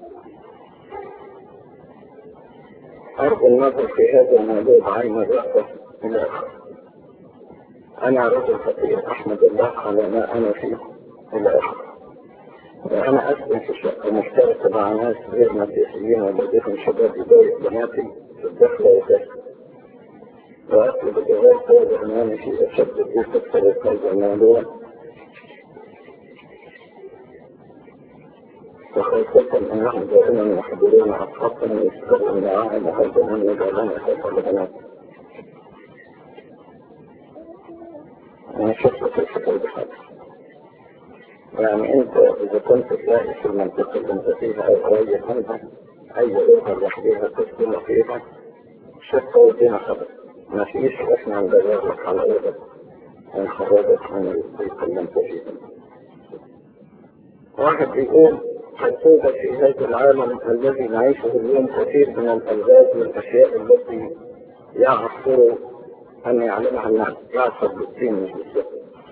أرجو النظر في هذا الموضوع بعين الرأفة إلى آخر. أنا رجل فقير أحمد الله على ما أنا فيه إلى آخر. وأنا أسكن في شقة مشتركة مع ناس غير مسيحيين ولديهم شباب يضايق بناتي في الدخل والدخل. وأطلب الجواز هذا أمامي في أشد الضيق الطريق هذا الموضوع، وخاصة أنهم دائما يحضرون أصحابهم ويذكرون معاهم وهذا من يجعلون أساسا لبنات. أنا شفت في الحكاية بحاجة. يعني أنت إذا كنت تلاقي في المنطقة اللي أنت فيها أو قريب منها أي لغة لوحدها تسكن فيها شقة ودينا خبر، ما فيش إحنا ندربك على لغة ونخرجك من البيت اللي أنت فيه. واحد بيقول حسوبة في هذا العالم الذي نعيشه اليوم كثير من الألغاز والأشياء التي يعصر أن يعلمها الناس، يعصر بالدين مش بالسهل،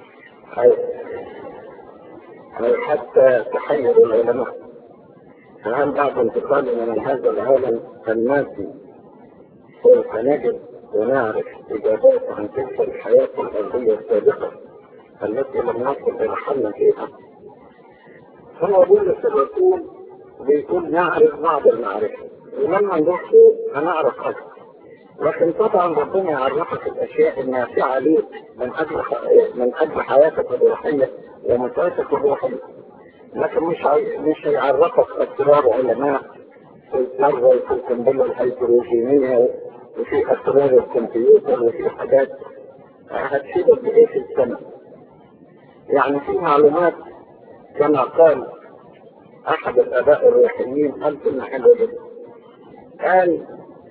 أو حتى تحير العلماء. فهل بعد انتقالنا من هذا العالم المادي سوف نجد ونعرف إجابات عن تلك الحياة الأرضية السابقة التي لم نصل إلى حل فيها؟ هو بولس الرسول بيكون نعرف بعض المعرفة، ولما نروح هنعرف أكثر. لكن طبعا ربنا يعرفك الأشياء النافعة ليك من أجل حياتك الروحية ومساعدتك الروحية، لكن مش هيعرفك أسرار علماء في الذرة وفي القنبلة الهيدروجينية وفي أسرار الكمبيوتر وفي حاجات هتفيدك بإيه في السنة. يعني في معلومات كما قال أحد الآباء الروحيين قال كلمة حلوة جدا، قال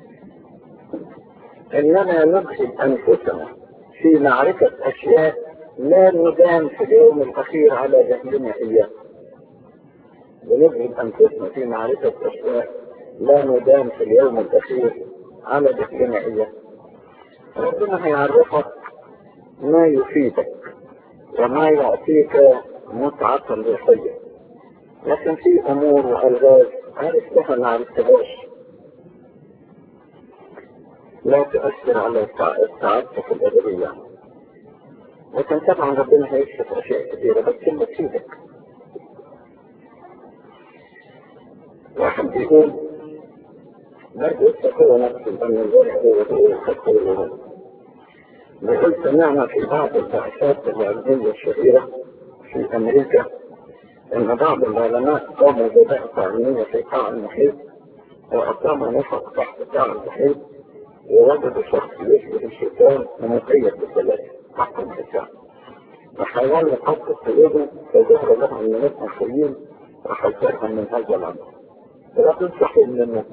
إننا نجهد أنفسنا في معرفة أشياء لا ندان في اليوم الأخير على جهلنا إياه. بنجهد أنفسنا في معرفة أشياء لا ندان في اليوم الأخير على جهلنا إياه. ربنا هيعرفك ما يفيدك وما يعطيك متعة روحية، لكن في أمور وألغاز عرفتها ما عرفتهاش لا تؤثر على سعادتك الأبدية. لكن طبعا ربنا هيكشف اشياء كثيره بس كلمه تفيدك. واحد بيقول برضه التقوى نفس الأمن بيقول سمعنا في بعض البعثات العلمية الشهيرة في أمريكا أن بعض العلماء قاموا ببعثة علمية في قاع المحيط وأقاموا نفق تحت قاع المحيط ووجدوا شخص يشبه الشيطان ومقيد بالثلاثة تحت الحساب. وحاول قصد قيوده فظهر لهم من المصريين وحذرهم من هذا الأمر. لا تنصحوا منه.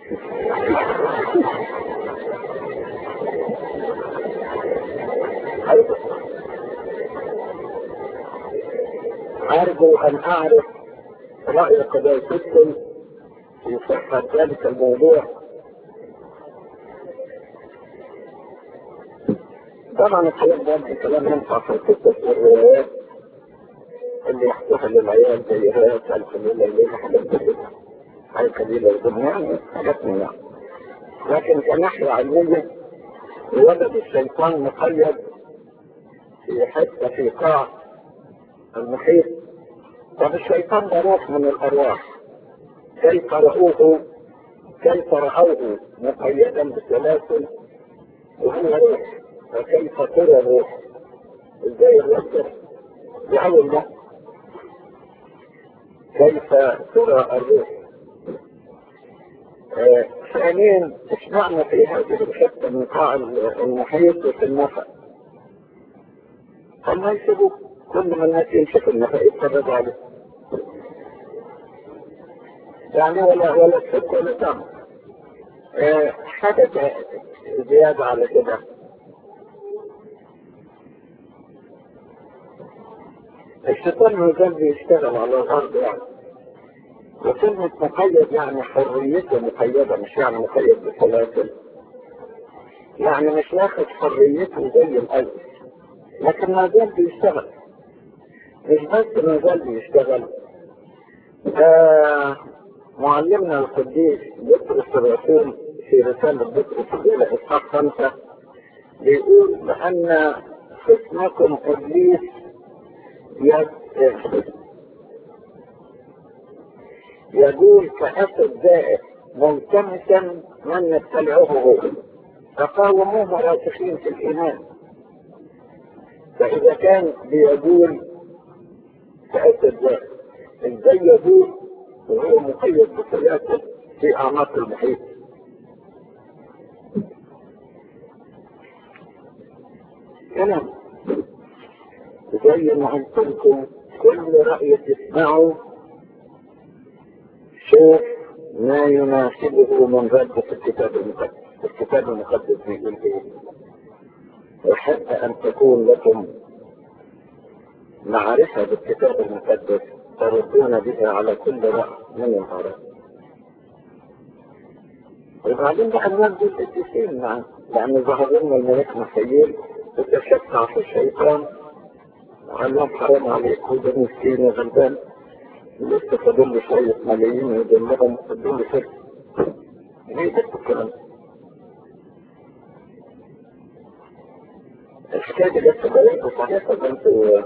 أرجو أن أعرف رأي قداستكم في صحة ذلك الموضوع. طبعا الكلام ده كلام ينفع في القصص والروايات اللي يحكوها للعيال زي روايات القليلة اللي حاجات كده حاجة قليلة الدنيا يعني حاجات من يعني. لكن كناحية علمية وجد الشيطان مقيد في حتة في قاع المحيط. طب الشيطان ده روح من الأرواح، كيف رأوه مقيدا بسلاسل وهو روح، وكيف ترى الروح؟ ازاي الرجل يعول ده؟ كيف ترى الروح؟ ثانيا اشمعنا في هذه الحته من قاع المحيط وفي النفق؟ هم يسيبوا كل ما الناس يمشي في النفق يتفرج عليه يعني ولا تفك ولا تعمل حاجه زياده على كده. الشيطان ما زال بيشتغل على الارض يعني، وكلمة مقيد يعني حريته مقيدة، مش يعني مقيد بسلاسل، يعني مش واخد حريته زي الأول، لكن ما زال بيشتغل. مش بس ما زال بيشتغل، معلمنا القديس بطرس الرسول في رسالة بطرس الأولى إصحاح 5 بيقول بأن خصمكم إبليس يقول كأسد زائر ملتمسا من يبتلعه هو، فقاوموه راسخين في الإيمان. فإذا كان بيقول كأسد زائر ازاي يقول وهو مقيد بسلاسل في أعماق المحيط؟ كلام زي ما قلت لكم كل رأي تسمعه شوف ما يناسبه من رد في الكتاب المقدس. الكتاب المقدس بيقول ايه؟ وحتى ان تكون لكم معرفة بالكتاب المقدس تردون بها على كل رأي من الآراء. وبعدين بقى الناس دول القديسين يعني ظهر لنا الملك مخيل وتشفع في الشيطان وقال لهم حرام عليك وده مسكين وغلبان لسه فاضل شوية ملايين ويدلهم فاضل له فرق. ليه ده الكلام؟ الحكاية دي لسه بقيت صحيحة انتوا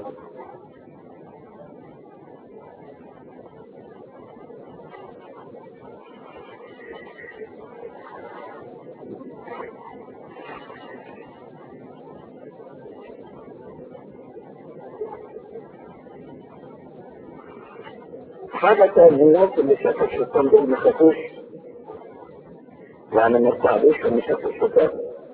حاجة تانية. الناس اللي شافوا الشيطان دول ما شافوش يعني ما ارتعبوش لما شافوا الشيطان،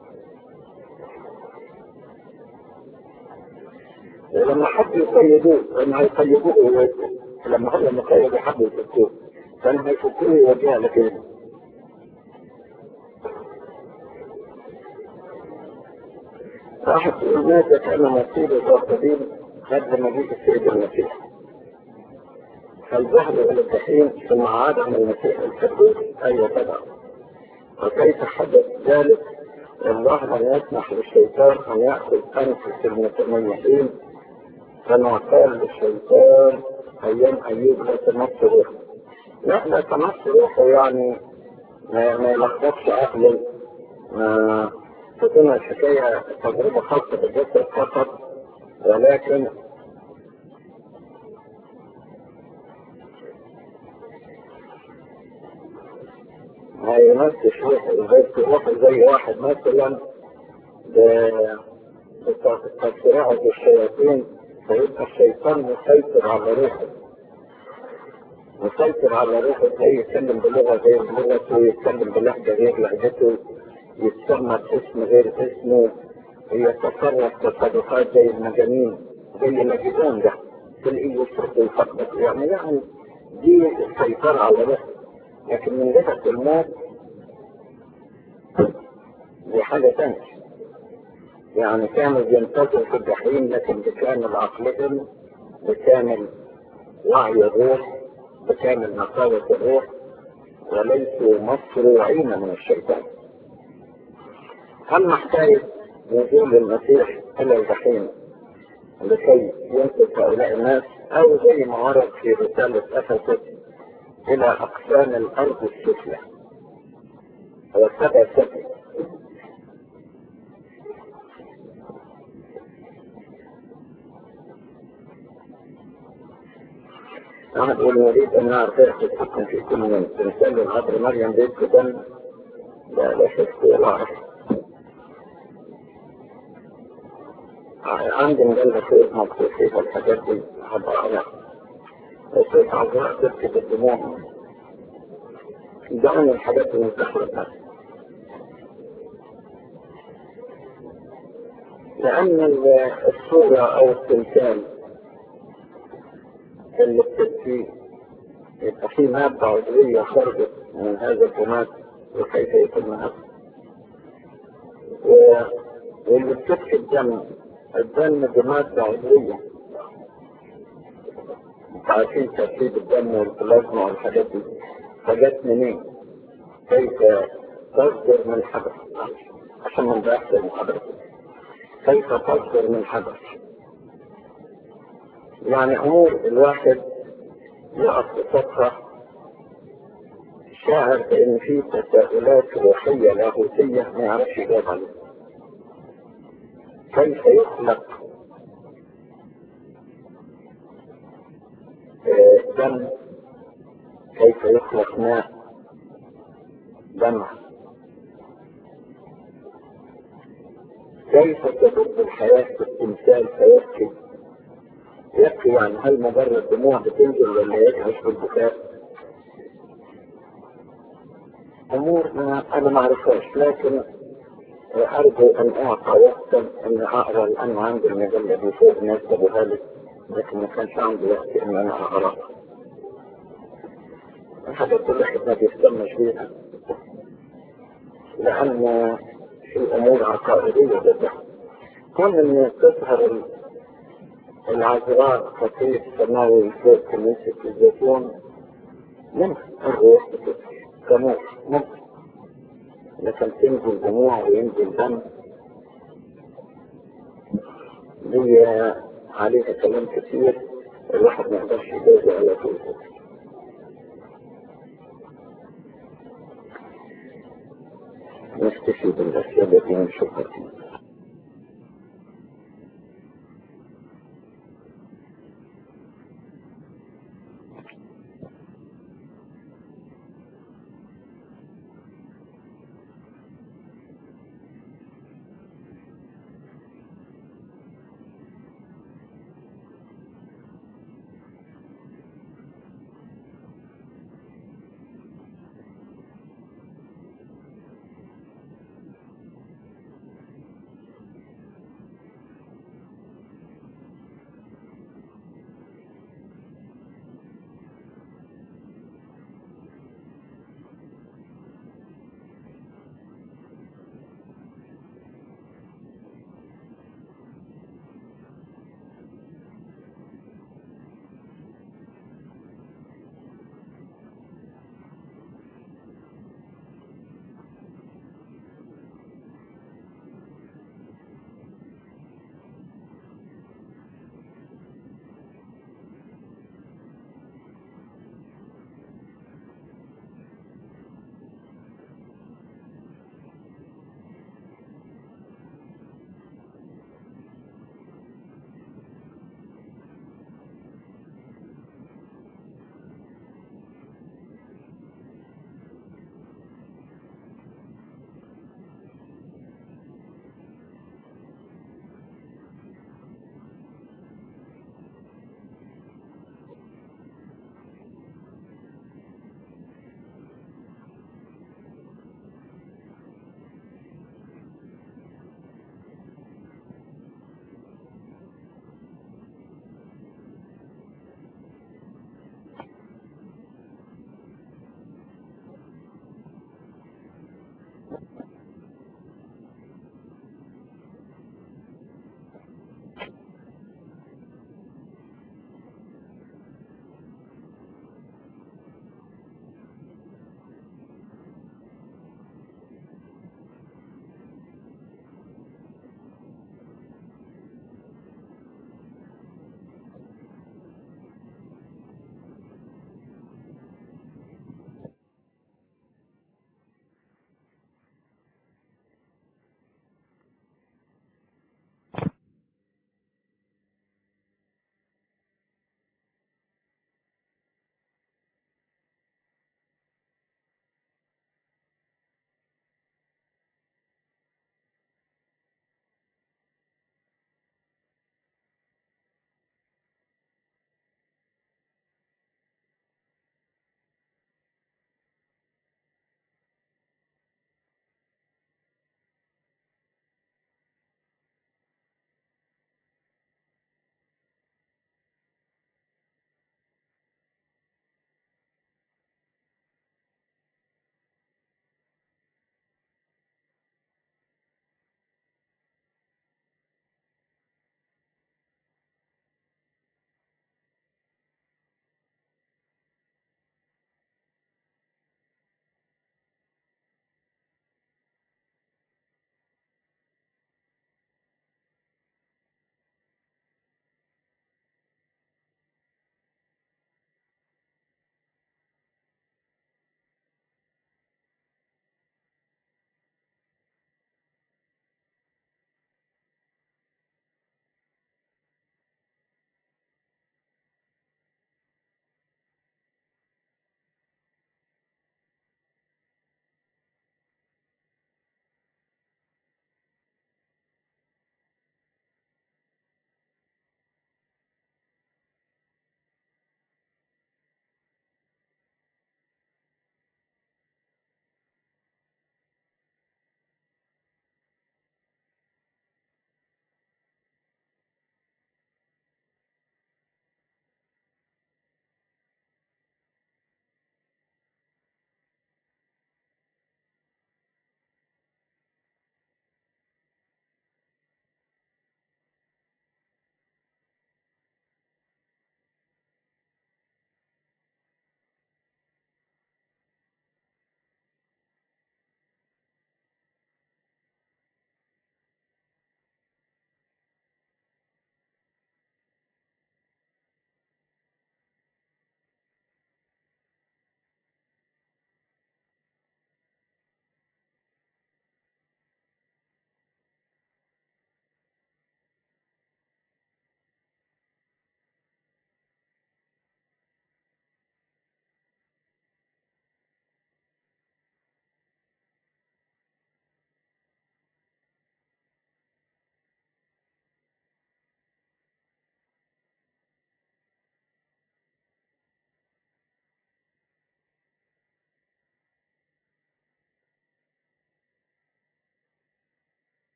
ولما حد يقيدوه لما هيقيدوه لما هو مقيد حد يفكوه فلما يفكوه يوجهها لكن واحد يقول ماذا كان مصير الراقدين قبل مجيء السيد المسيح؟ هل ذهبوا الى الجحيم ثم عاد من المسيح القدوس؟ ايوه طبعا. وكيف حدث ذلك؟ الله لم يسمح للشيطان ان ياخذ انفس المتميزين كما قال للشيطان ايام ايوب لا تمس روحه. لا تمس روحه يعني ما يلخبطش عقله، ما تكون الحكايه تجربه خاصه بالجسد فقط ولكن ما يمسش روح زي واحد مثلا بتسرعه الشياطين، فيبقى الشيطان مسيطر على روحه، مسيطر على روحه، تلاقيه يتكلم بلغة غير لغته، يتكلم بلهجة غير لهجته، يتسمى باسم غير اسمه، يتصرف تصرفات زي المجانين، زي المجنون ده، تلاقيه يصرف ويفكر، يعني دي السيطرة على روحه. لكن من جهة الموت دي حاجة ثانية، يعني كانوا بينتظروا في الجحيم لكن بكامل عقلهم، بكامل وعي الروح، بكامل نقاوة الروح، وليسوا مصروعين من الشيطان. هل نحتاج نزول المسيح إلى الجحيم لكي ينقذ هؤلاء الناس، أو زي ما ورد في رسالة أفسس إلى أقسام الأرض السفلى هو السبع السفلى؟ أنا أقول نريد أن نعرف تكون في كل من تمثال العبر مريم بيت كتن لا شك ولا عرف. عندي مجلة شيء مكتوب فيها الحاجات دي هبقى أنا الشيء عزراء تركب الدموع دعوني الحاجات المستحيلة، لأن الصورة أو التمثال اللي بتبكي يبقى في مادة عضوية خرجت من هذا الجماد وكيف يتم هذا، واللي بتبكي الدم بمادة عضوية، عارفين ترتيب الدم والبلازما والحاجات دي، فجت منين؟ كيف تصدر من حدث؟ عشان من بيحصل محاضرة كيف تصدر من حدث؟ يعني أمور الواحد يقف بسطها شاعر بأن في تساؤلات روحية لاهوتية ما يعرفش يجاوب عليها. كيف يخلق دم؟ كيف يخلق ماء دمع؟ كيف تدب الحياة في التمثال فيبكي؟ يبكي يعني هل مجرد دموع بتنزل ولا يدهش بالبكاء؟ أمور أنا ما أعرفهاش، لكن أرجو أن أعطى وقتا أن أقرأ، لأن عندي المجلة دي فوق ناس أبوها لي، لكن ما كانش عندي وقت أن أنا أقرأ. الحاجات اللي احنا ما بيهتمش بيها لأن في أمور عقائدية جدا. كون أن تظهر العذراء خطيب سماوي فوق كنيسة الزيتون ممكن الروح كنور ممكن، لكن تنزل دموع وينزل دم دي عليها كلام كثير الواحد ما يقدرش يجاوب على طول. نكتفي بالأسئلة دي ونشوفها.